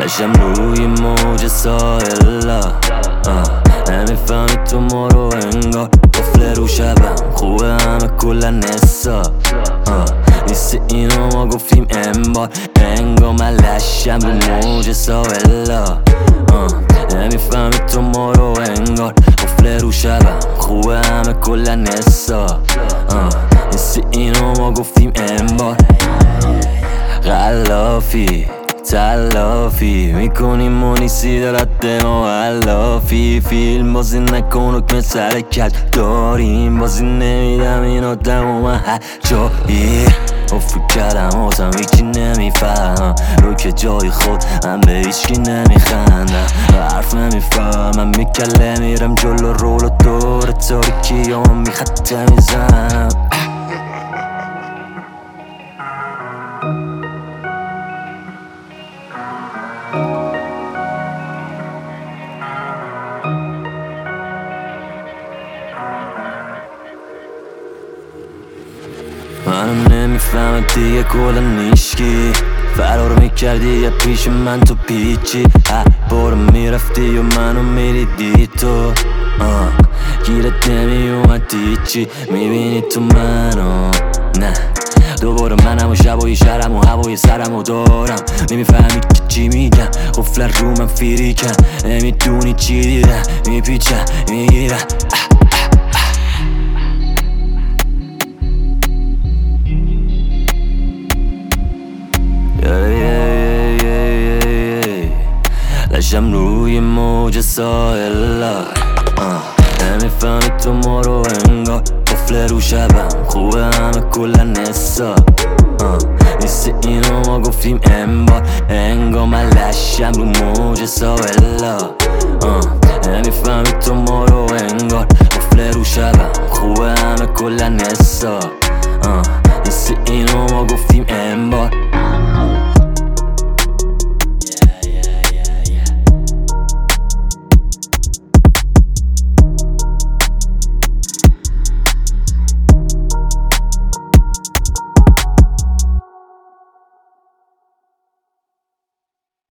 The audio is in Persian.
لشم روی موج ساحل نمیفهمی تو ما رو انگار قفل رو شبم خوبه همه کلن نسا نیست اینو ما گفتیم انبار انگار من لشم رو موج ساحل نمیفهمی تو ما رو انگار قفل رو شبم خوبه همه کلن نسا نیست اینو ما گفتیم انبار غلافی تلافی میکنیم و نیستی دارد ما علافی فیلم بازی نکن حکم سر کل داریم بازی نمیدم این آدم و من هر جایی افت کردم آزم هیچی نمیفهم رو که جای خود من به هیچکی نمیخندم حرف نمیفهمم میکله میرم جلو رول و دور تاریکی هم میخطه میزنم منم نمیفهمم دیگه کلا نیشکی فرار میکردی یه پیش من تو پیچی بارو میرفتی و منو میدیدی تو گیرت نمیومد هیچی میبینی تو منو نه دوباره منم و شبای شرم و هوای سرم و دارم نمیفهمی که چی میگم قفل رو من فریکم نمیدونی چی دیدم میپیچم میگیرم لشم روی موج ساحل نمیفهمی تو ما رو انگار قفل رو شبم خوبه همه کلن نسا نیست اینو ما گفتیم انبار انگار من لشم رو موج ساحل نمیفهمی تو ما رو انگار قفل رو شبم خوبه همه کلن نسا نیست اینو ما گفتیم انبار